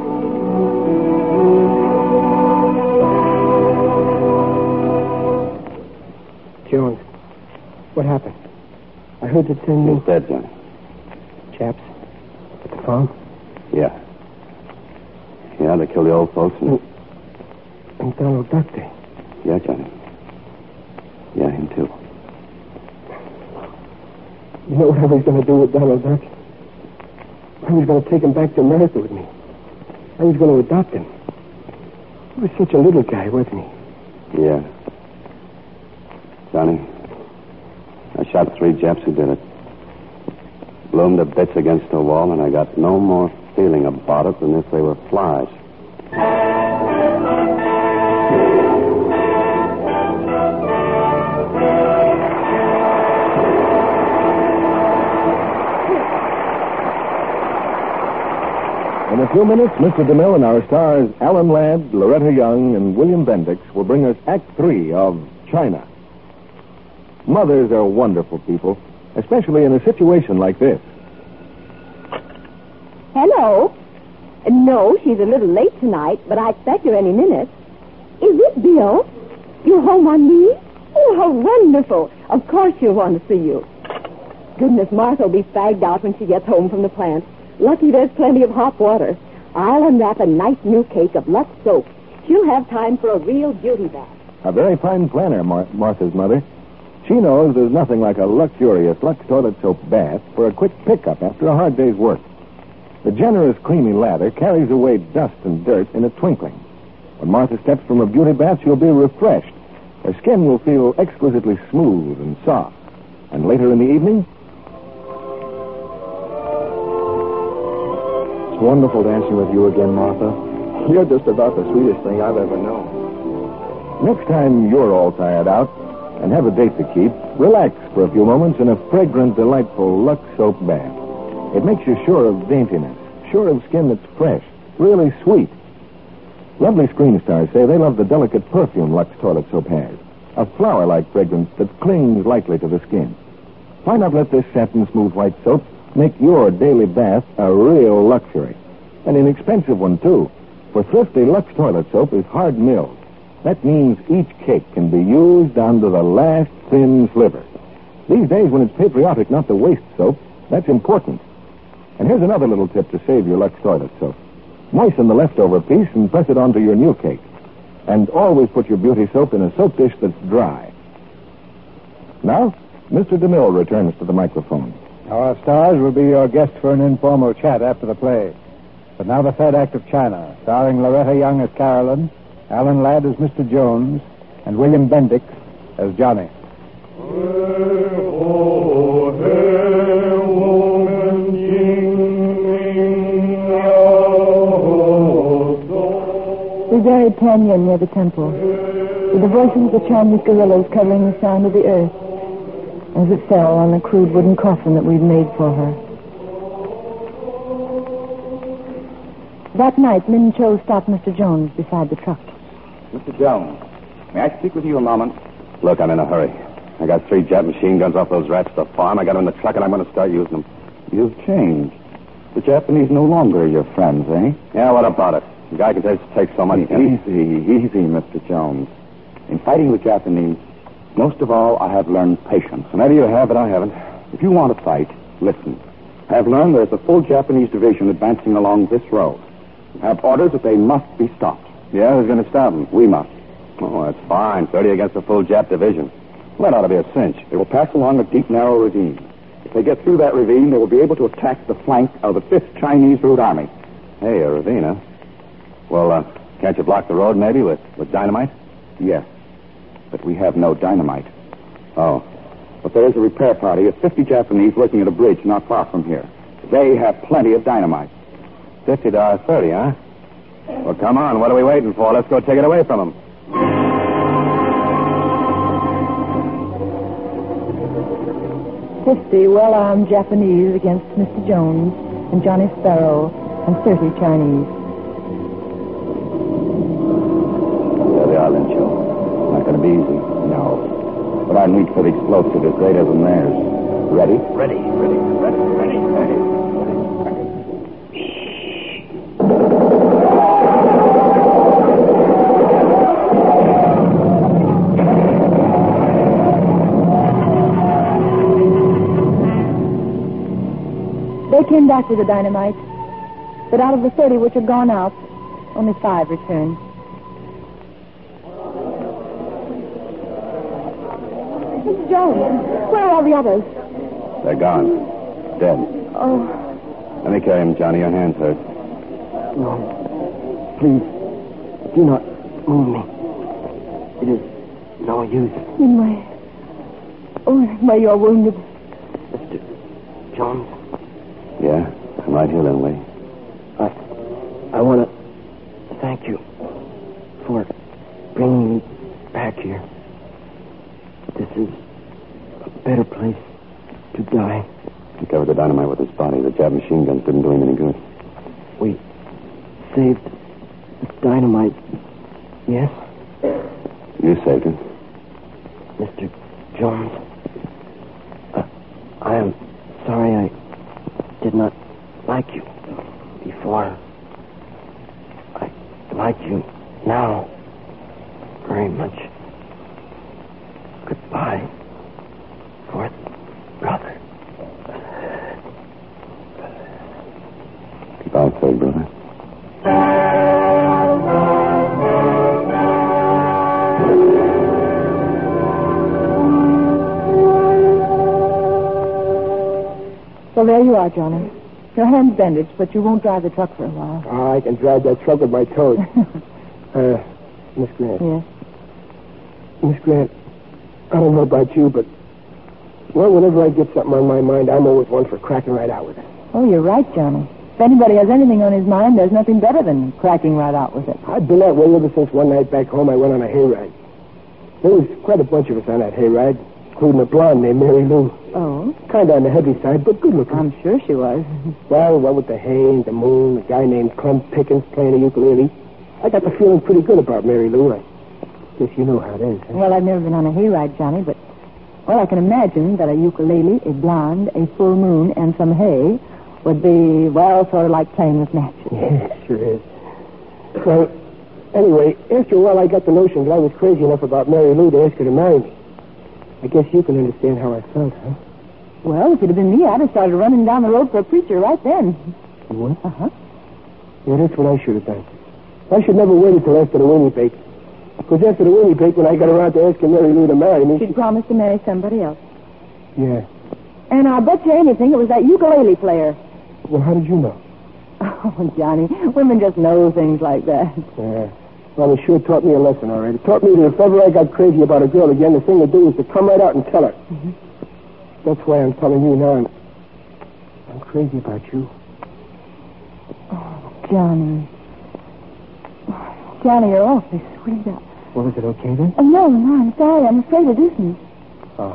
Jones, what happened? I heard that thing. He's dead, Johnny. Chaps at the farm? Yeah. Yeah, they killed the old folks and... And Donald Duck there. Yeah, Johnny. Yeah, him too. You know what I was going to do with Donald Duck? I was going to take him back to America with me. I was going to adopt him. He was such a little guy, wasn't he? Yeah. Johnny, I shot 3 Japs who did it. Blew them to bits against the wall, and I got no more feeling about it than if they were flies. In a few minutes, Mr. DeMille and our stars Alan Ladd, Loretta Young, and William Bendix will bring us Act 3 of China. Mothers are wonderful people, especially in a situation like this. Hello. No, she's a little late tonight, but I expect her any minute. Is this Bill? You home on me? Oh, how wonderful. Of course she'll want to see you. Goodness, Martha will be fagged out when she gets home from the plant. Lucky there's plenty of hot water. I'll unwrap a nice new cake of Lux soap. She'll have time for a real beauty bath. A very fine planner, Martha's mother. She knows there's nothing like a luxurious Lux toilet soap bath for a quick pickup after a hard day's work. The generous, creamy lather carries away dust and dirt in a twinkling. When Martha steps from a beauty bath, she'll be refreshed. Her skin will feel exquisitely smooth and soft. And later in the evening... It's wonderful dancing with you again, Martha. You're just about the sweetest thing I've ever known. Next time you're all tired out and have a date to keep, relax for a few moments in a fragrant, delightful Lux soap bath. It makes you sure of daintiness, sure of skin that's fresh, really sweet. Lovely screen stars say they love the delicate perfume Lux toilet soap has, a flower-like fragrance that clings lightly to the skin. Why not let this satin-smooth white soap make your daily bath a real luxury? An inexpensive one, too, for thrifty Lux toilet soap is hard milled. That means each cake can be used down to the last thin sliver. These days, when it's patriotic not to waste soap, that's important. And here's another little tip to save your Lux toilet soap. Moisten the leftover piece and press it onto your new cake. And always put your beauty soap in a soap dish that's dry. Now, Mr. DeMille returns to the microphone. Our stars will be your guests for an informal chat after the play. But now the third act of China, starring Loretta Young as Carolyn, Alan Ladd as Mr. Jones, and William Bendix as Johnny. We buried Canyon near the temple, with the voices of the Chinese guerrillas covering the sound of the earth as it fell on the crude wooden coffin that we'd made for her. That night, Min Cho stopped Mr. Jones beside the truck. Mr. Jones, may I speak with you a moment? Look, I'm in a hurry. I got 3 Jap machine guns off those rats at the farm. I got them in the truck, and I'm going to start using them. You've changed. The Japanese no longer are your friends, eh? Yeah, what about it? The guy can take so much. Easy, Mr. Jones. In fighting the Japanese, most of all, I have learned patience. Maybe you have, but I haven't. If you want to fight, listen. I have learned there's a full Japanese division advancing along this road. I have orders that they must be stopped. Yeah, who's going to stop them? We must. Oh, that's fine. 30 against a full Jap division. Well, that ought to be a cinch. They will pass along a deep, narrow ravine. If they get through that ravine, they will be able to attack the flank of the 5th Chinese Route Army. Hey, a ravine, huh? Well, can't you block the road, maybe, with dynamite? Yes, but we have no dynamite. Oh. But there is a repair party of 50 Japanese working at a bridge not far from here. They have plenty of dynamite. $50, 30, huh? Well, come on. What are we waiting for? Let's go take it away from them. $50 well-armed Japanese against Mr. Jones and Johnny Sparrow and 30 Chinese. There they are, then, Joe. to be easy. No. But our need for the explosive is greater than theirs. Ready? Ready. They came back with the dynamite, but out of the 30 which had gone out, only 5 returned. Mr. Jones, where are all the others? They're gone. Dead. Oh, Let me carry him, Johnny. Your hands hurt. No. Please, do not move me. It is no use. in where you're wounded. Mr. Jones, Yeah, I'm right here, Lindley. I want to thank you for bringing me back here. This is a better place to die. He covered the dynamite with his body. The Jap machine guns didn't do him any good. We saved the dynamite. Yes, You saved him. Mr. Jones. I am sorry I did not like you before. I like you now very much. Goodbye, fourth brother. Goodbye, third brother. So there you are, Johnny. Your hand's bandaged, but you won't drive the truck for a while. Oh, I can drive that truck with my toes. Miss Grant. Yes. Miss Grant, I don't know about you, but whenever I get something on my mind, I'm always one for cracking right out with it. Oh, you're right, Johnny. If anybody has anything on his mind, there's nothing better than cracking right out with it. I've been that way ever since one night back home I went on a hayride. There was quite a bunch of us on that hayride, including a blonde named Mary Lou. Oh? Kind of on the heavy side, but good looking. I'm sure she was. Well, what with the hay and the moon, a guy named Clem Pickens playing a ukulele, I got the feeling pretty good about Mary Lou. I guess you know how it is. Huh? Well, I've never been on a hayride, Johnny, but, well, I can imagine that a ukulele, a blonde, a full moon, and some hay would be, well, sort of like playing with matches. Yeah, sure is. Well, anyway, after a while I got the notion that I was crazy enough about Mary Lou to ask her to marry me. I guess you can understand how I felt, huh? Well, if it had been me, I'd have started running down the road for a preacher right then. You would? Uh-huh. Yeah, that's what I should have done. I should never wait until after the weenie bake. Because after the weenie bake, when I got around to asking Mary Lou to marry me, She'd promised to marry somebody else. Yeah. And I'll bet you anything it was that ukulele player. Well, how did you know? Oh, Johnny, women just know things like that. Yeah. Well, it sure taught me a lesson, all right. It taught me that if ever I got crazy about a girl again, the thing to do is to come right out and tell her. Mm-hmm. That's why I'm telling you now. I'm crazy about you. Oh, Johnny. Johnny, you're awfully sweet. Well, is it okay then? Oh, no, I'm sorry. I'm afraid it isn't. Oh.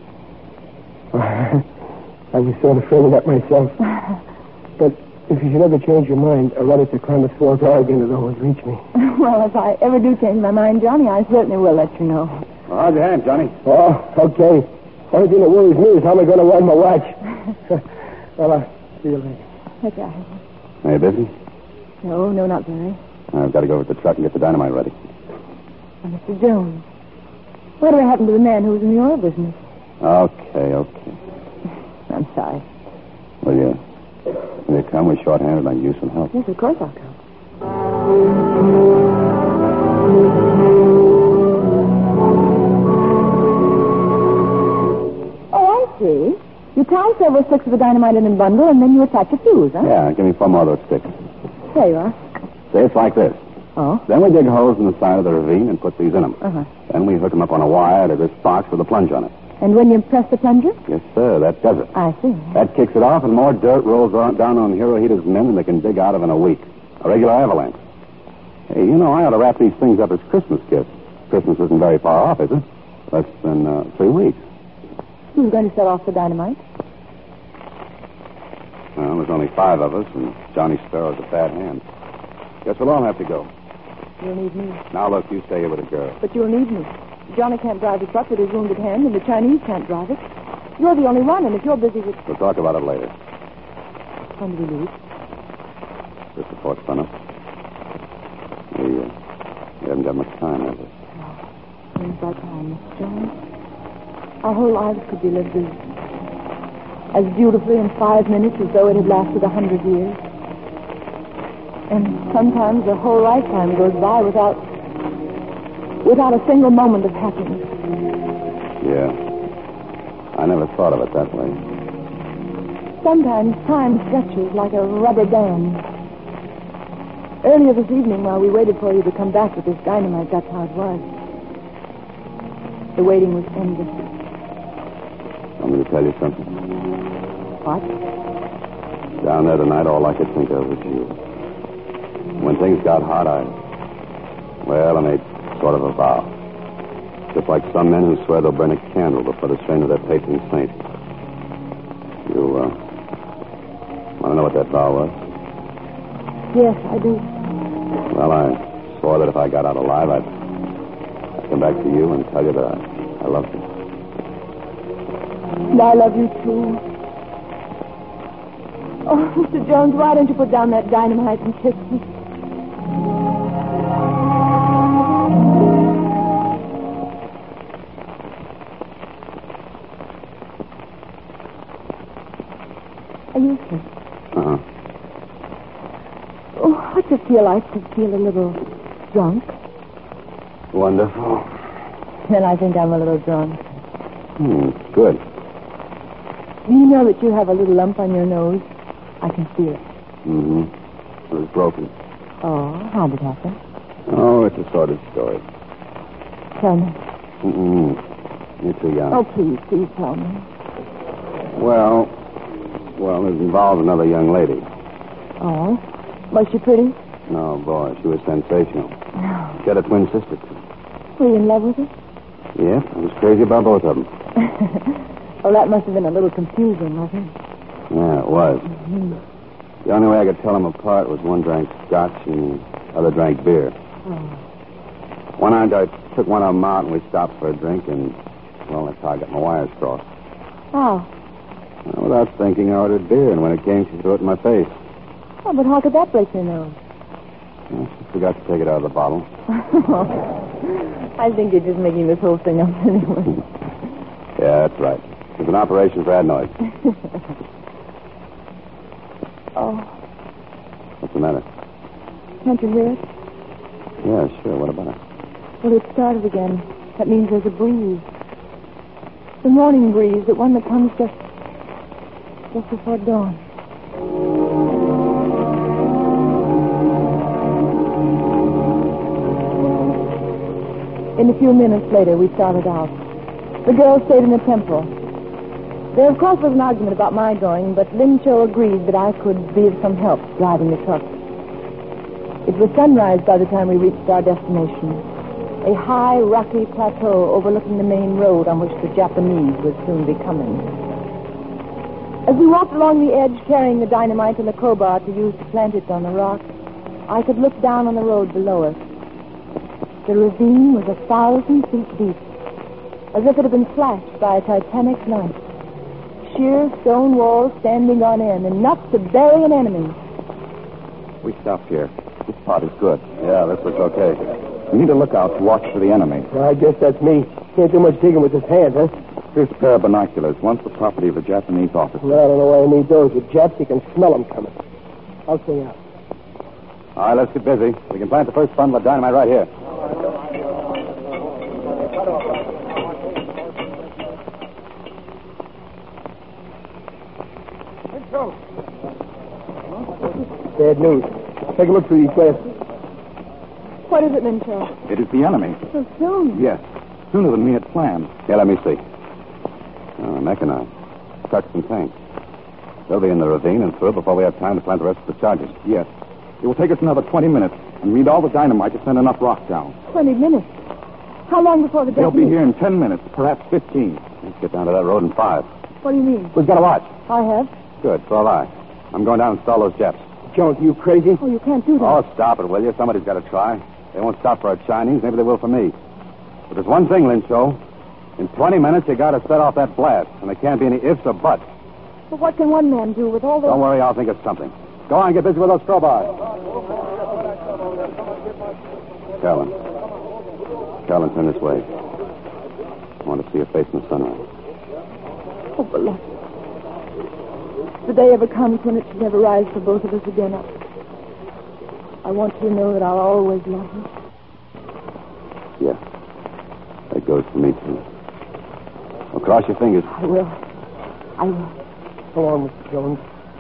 I was sort of afraid of that myself. But if you should ever change your mind, a letter to Columbus Falls, Oregon will always reach me. Well, if I ever do change my mind, Johnny, I certainly will let you know. Well, how's your hand, Johnny? Oh, okay. Only thing that worries me is how am I going to wind my watch. Well, I'll see you later. Okay. Are you busy? No, not very. I've got to go with the truck and get the dynamite ready. Mr. Jones, whatever happened to the man who was in the oil business? Okay. I'm sorry. Will you come? We're short-handed. I can use some help. Yes, of course I'll come. Oh, I see. You tie several sticks of the dynamite in a bundle, and then you attach a fuse, huh? Yeah, give me 4 more of those sticks. There you are. See, it's like this. Oh? Then we dig holes in the side of the ravine and put these in them. Uh-huh. Then we hook them up on a wire to this box with a plunge on it. And when you press the plunger? Yes, sir, that does it. I see. That kicks it off, and more dirt rolls down on Hero Heater's men than they can dig out of in a week. A regular avalanche. Hey, you know, I ought to wrap these things up as Christmas gifts. Christmas isn't very far off, is it? Less than 3 weeks. Who's going to set off the dynamite? Well, there's only 5 of us, and Johnny Sparrow's a bad hand. Guess we'll all have to go. You'll need me. Now, look, you stay here with the girl. But you'll need me. Johnny can't drive the truck with his wounded hand, and the Chinese can't drive it. You're the only one, and if you're busy with... We'll talk about it later. When do we leave? Just before sunup. We haven't got much time, have we? When's that time, Mr. Jones? Our whole lives could be lived as beautifully in 5 minutes as though it had lasted 100 years. And sometimes a whole lifetime goes by without a single moment of happiness. Yeah. I never thought of it that way. Sometimes time stretches like a rubber band. Earlier this evening, while we waited for you to come back with this dynamite, that's how it was. The waiting was endless. Want me to tell you something? What? Down there tonight, all I could think of was you. When things got hot, I made sort of a vow. Just like some men who swear they'll burn a candle before the strain of their patron saint. You, want to know what that vow was? Yes, I do. Well, I swore that if I got out alive, I'd come back to you and tell you that I loved you. And I love you, too. Oh, Mr. Jones, why don't you put down that dynamite and kiss me? Are you sick? Uh-huh. Oh, what's it feel like to feel a little drunk? Wonderful. Then I think I'm a little drunk. Good. Do you know that you have a little lump on your nose? I can feel it. Mm-hmm. It was broken. Oh, how did it happen? Oh, it's a sordid story. Tell me. You're too young. Oh, please tell me. Well, it involved another young lady. Oh? Was she pretty? No, boy, she was sensational. She had a twin sister, too. Were you in love with her? Yes, I was crazy about both of them. Well, that must have been a little confusing, wasn't it? Yeah, it was. The only way I could tell them apart was one drank scotch and the other drank beer. One night I took one of them out and we stopped for a drink, and, well, that's how I got my wires crossed. How? Well, without thinking, I ordered beer, and when it came, she threw it in my face. Oh, but how could that break your nose? Well, she forgot to take it out of the bottle. I think you're just making this whole thing up anyway. Yeah, that's right. It was an operation for adenoids. Oh. What's the matter? Can't you hear it? Yeah, sure. What about it? Well, it started again. That means there's a breeze. The morning breeze, the one that comes just before dawn. In a few minutes later, we started out. The girls stayed in the temple. There, of course, was an argument about my going, but Lin Cho agreed that I could be of some help driving the truck. It was sunrise by the time we reached our destination, a high, rocky plateau overlooking the main road on which the Japanese would soon be coming. As we walked along the edge, carrying the dynamite and the crowbar to use to plant it on the rock, I could look down on the road below us. The ravine was 1,000 feet deep, as if it had been slashed by a titanic knife. Sheer stone walls standing on end, enough to bury an enemy. We stopped here. This spot is good. Yeah, this looks okay. We need to look out to watch for the enemy. Well, I guess that's me. Can't do much digging with this hand, huh? This pair of binoculars, once the property of a Japanese officer. Well, I don't know why I need those. With Japs, you can smell them coming. I'll stay out. All right, let's get busy. We can plant the first bundle of dynamite right here. Bad news. Take a look through these glasses. What is it, Lin Cho? It is the enemy. So soon? Yes. Sooner than we had planned. Yeah, let me see. Mechanized. Trucks and tanks. They'll be in the ravine and through before we have time to plant the rest of the charges. Yes. It will take us another 20 minutes, and we need all the dynamite to send enough rock down. 20 minutes? How long before the They'll Japanese... be here in 10 minutes, perhaps 15. Let's get down to that road in 5. What do you mean? We've got to watch. I have. Good, so have I. I'm going down and install those Japs. Jones, you crazy? Oh, you can't do that. Oh, stop it, will you? Somebody's got to try. They won't stop for our Chinese. Maybe they will for me. But there's one thing, Lincho. In 20 minutes, you got to set off that blast, and there can't be any ifs or buts. But what can one man do with all those... Don't worry, I'll think of something. Go on, get busy with those crowbars. Carolyn. Carolyn, turn this way. I want to see your face in the sunlight. Oh, beloved. If the day ever comes when it should never rise for both of us again, I want you to know that I'll always love you. Yeah. That goes for me, too. Well, cross your fingers. I will. I will. Come on, Mr. Jones.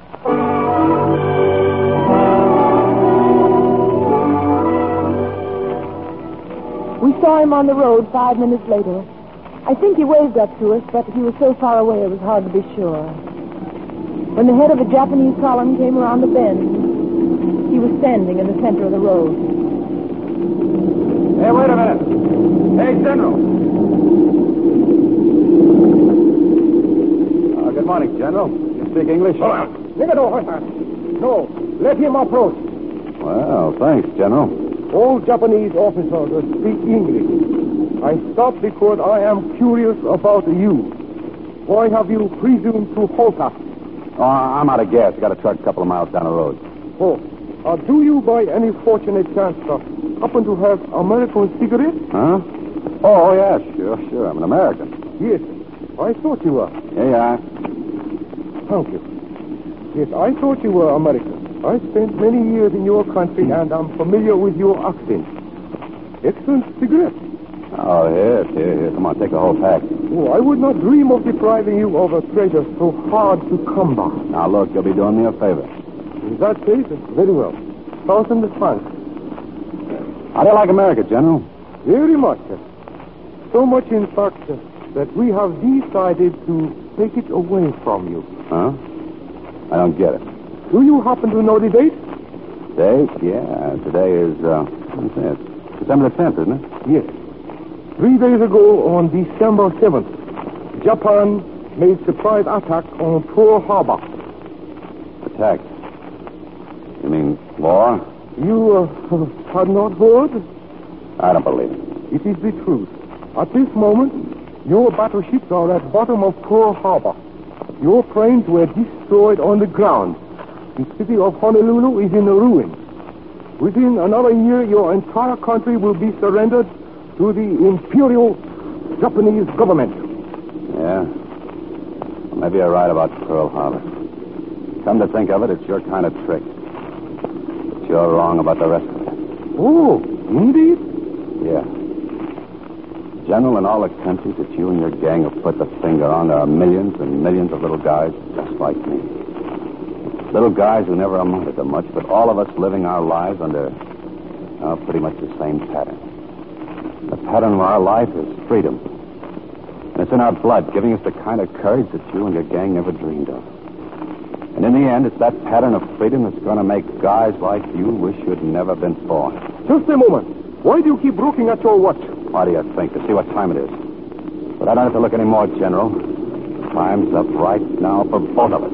We saw him on the road 5 minutes later. I think he waved up to us, but he was so far away it was hard to be sure. When the head of the Japanese column came around the bend, he was standing in the center of the road. Hey, wait a minute. Hey, General. Good morning, General. You speak English? Hold on. No, let him approach. Well, thanks, General. All Japanese officers speak English. I stopped because I am curious about you. Why have you presumed to halt us? Oh, I'm out of gas. I got a truck a couple of miles down the road. Oh, do you by any fortunate chance happen to have American cigarettes? Huh? Oh, yeah, sure. I'm an American. Yes, I thought you were. Yeah. Thank you. Yes, I thought you were American. I spent many years in your country, and I'm familiar with your accent. Excellent cigarette. Oh, here. Come on, take the whole pack. Oh, I would not dream of depriving you of a treasure so hard to come by. Now, look, you'll be doing me a favor. In that case, very well. 1,000 francs. How do you like America, General? Very much. So much, in fact, that we have decided to take it away from you. Huh? I don't get it. Do you happen to know the date? Date? Yeah. Today is, what's that? December the 10th, isn't it? Yes. 3 days ago, on December 7th, Japan made surprise attack on Pearl Harbor. Attack? You mean war? You had not heard? I don't believe it. It is the truth. At this moment, your battleships are at bottom of Pearl Harbor. Your planes were destroyed on the ground. The city of Honolulu is in ruins. Within another year, your entire country will be surrendered to the Imperial Japanese government. Yeah. Well, maybe you're right about Pearl Harbor. Come to think of it, it's your kind of trick. But you're wrong about the rest of it. Oh, indeed? Yeah. General, in all the countries that you and your gang have put the finger on, there are millions and millions of little guys just like me. Little guys who never amounted to much, but all of us living our lives under pretty much the same pattern. The pattern of our life is freedom. And it's in our blood, giving us the kind of courage that you and your gang never dreamed of. And in the end, it's that pattern of freedom that's going to make guys like you wish you'd never been born. Just a moment. Why do you keep looking at your watch? Why do you think? To see what time it is. But I don't have to look anymore, General. Time's up right now for both of us.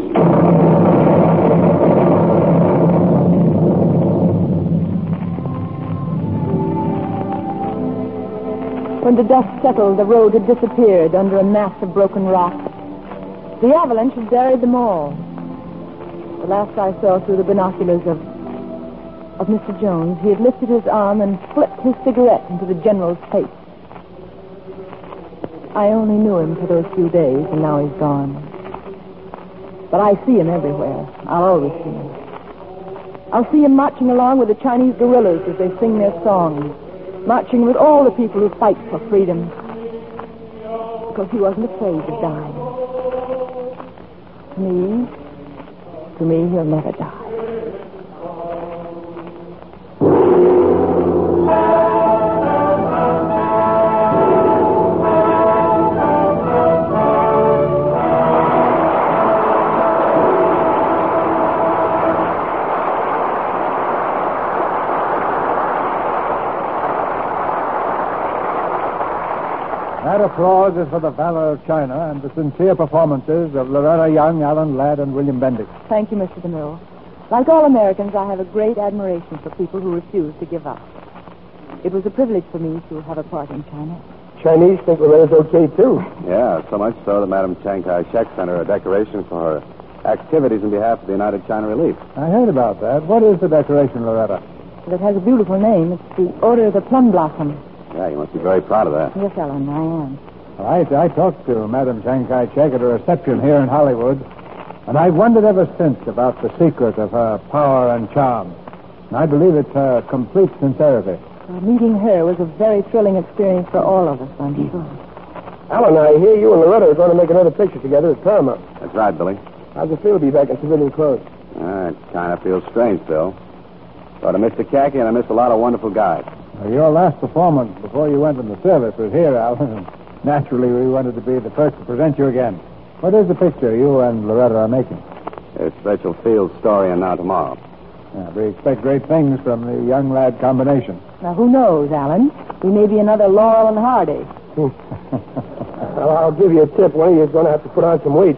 When the dust settled, the road had disappeared under a mass of broken rock. The avalanche had buried them all. The last I saw through the binoculars of Mr. Jones, he had lifted his arm and flipped his cigarette into the General's face. I only knew him for those few days, and now he's gone. But I see him everywhere. I'll always see him. I'll see him marching along with the Chinese guerrillas as they sing their songs, marching with all the people who fight for freedom, because he wasn't afraid of dying. To me, he'll never die. That applause is for the valor of China and the sincere performances of Loretta Young, Alan Ladd, and William Bendix. Thank you, Mr. DeMille. Like all Americans, I have a great admiration for people who refuse to give up. It was a privilege for me to have a part in China. Chinese think Loretta's okay, too. Yeah, so much so that Madame Chiang Kai-shek sent her a decoration for her activities in behalf of the United China Relief. I heard about that. What is the decoration, Loretta? It has a beautiful name. It's the Order of the Plum Blossom. Yeah, you must be very proud of that. Yes, Ellen, I am. I talked to Madame Chiang Kai-shek at a reception here in Hollywood, and I've wondered ever since about the secret of her power and charm. And I believe it's her complete sincerity. Meeting her was a very thrilling experience for all of us, I'm sure. Alan, I hear you and Loretta are going to make another picture together at Paramount. That's right, Billy. How's it feel to be back in civilian clothes? It kind of feels strange, Bill. But I missed the khaki and I missed a lot of wonderful guys. Your last performance before you went in the service was here, Alan. Naturally, we wanted to be the first to present you again. What is the picture you and Loretta are making? It's Rachel Field's story and Now Tomorrow. Yeah, we expect great things from the young lad combination. Now, who knows, Alan? We may be another Laurel and Hardy. Well, I'll give you a tip. One of you is going to have to put on some weight.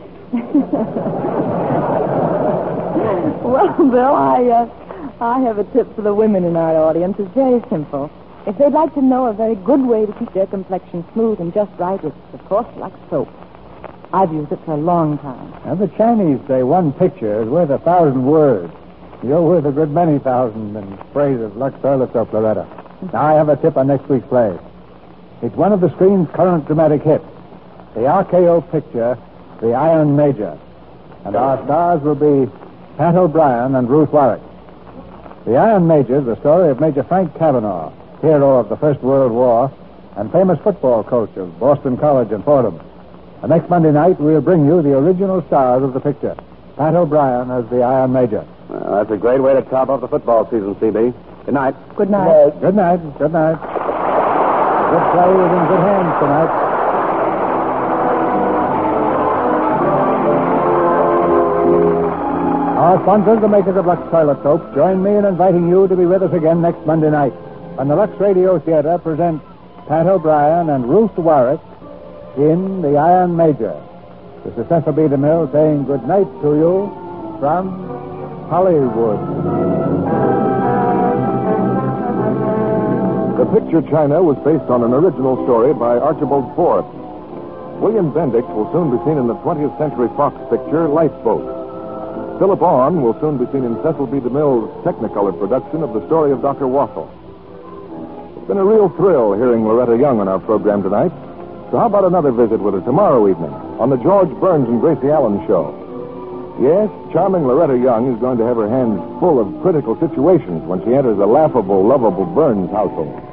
Well, Bill, I have a tip for the women in our audience. It's very simple. If they'd like to know a very good way to keep their complexion smooth and just right, it's, of course, Lux soap. I've used it for a long time. And the Chinese say one picture is worth 1,000 words. You're worth a good many thousand in praise of Lux toilet soap, Loretta. Now, I have a tip on next week's play. It's one of the screen's current dramatic hits, the RKO picture, The Iron Major. And our stars will be Pat O'Brien and Ruth Warwick. The Iron Major is the story of Major Frank Cavanaugh, hero of the First World War and famous football coach of Boston College and Fordham. And next Monday night, we'll bring you the original stars of the picture, Pat O'Brien as the Iron Major. Well, that's a great way to top off the football season, CB. Good night. Good night. Good night. Good night. The good play is in good hands tonight. Our sponsors, the makers of Lux Toilet Soap, join me in inviting you to be with us again next Monday night when the Lux Radio Theater presents Pat O'Brien and Ruth Warwick in The Iron Major. This is Cecil B. DeMille saying good night to you from Hollywood. The picture China was based on an original story by Archibald Forbes. William Bendick will soon be seen in the 20th Century Fox picture Lifeboat. Philip Ahn will soon be seen in Cecil B. DeMille's Technicolor production of The Story of Dr. Wassel. It's been a real thrill hearing Loretta Young on our program tonight. So how about another visit with her tomorrow evening on the George Burns and Gracie Allen Show? Yes, charming Loretta Young is going to have her hands full of critical situations when she enters a laughable, lovable Burns household.